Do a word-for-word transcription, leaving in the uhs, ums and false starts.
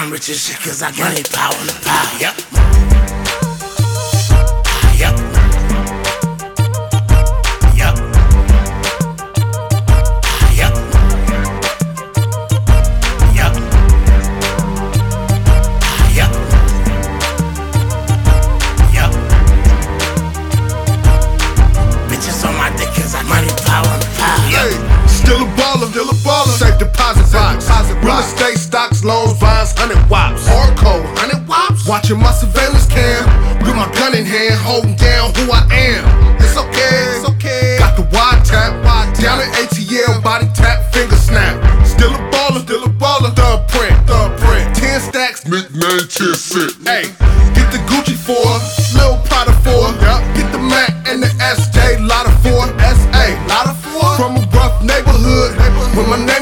I'm rich as shit cause I got money, power, and power. Yep. Yep. Yep. Yep. Yep. Yep. Yep. Bitches on my dick cause I money, power, and power. Yep. Hey, still a baller, still a baller. Safe deposit box, real estate, stocks, loans, bonds, hundred wops. Hardcore, hundred wops. Watching my surveillance cam, with my gun in hand, holding down who I am. It's okay, it's okay. Got the wide tap, wide down at A T L, body tap, finger snap. Still a baller, still a baller. Thug print, thug print. Ten stacks, nickname ten cent. Hey, get the Gucci for, Lil Prada for. Get the Mac and the S J, lot of four. S A, lot of four. From a rough neighborhood, with my name